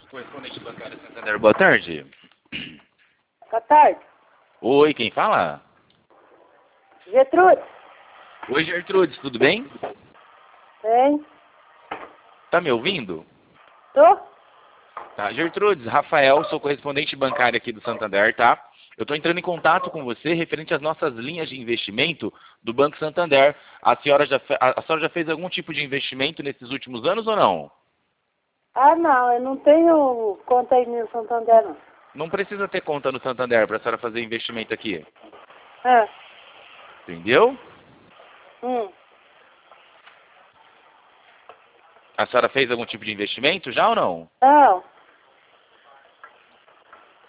Correspondente bancário Santander, boa tarde. Boa tarde. Oi, quem fala? Getrudes. Oi, Gertrudes, tudo bem? Bem? Tá me ouvindo? Tô? Tá, Gertrudes, Rafael, sou correspondente bancário aqui do Santander, tá? Eu estou entrando em contato com você referente às nossas linhas de investimento do Banco Santander. A senhora já fez algum tipo de investimento nesses últimos anos ou não? Ah, não, eu não tenho conta aí no Santander, não. Não precisa ter conta no Santander para a senhora fazer investimento aqui. Ah, Entendeu? hum. A senhora fez algum tipo de investimento já ou não? Não,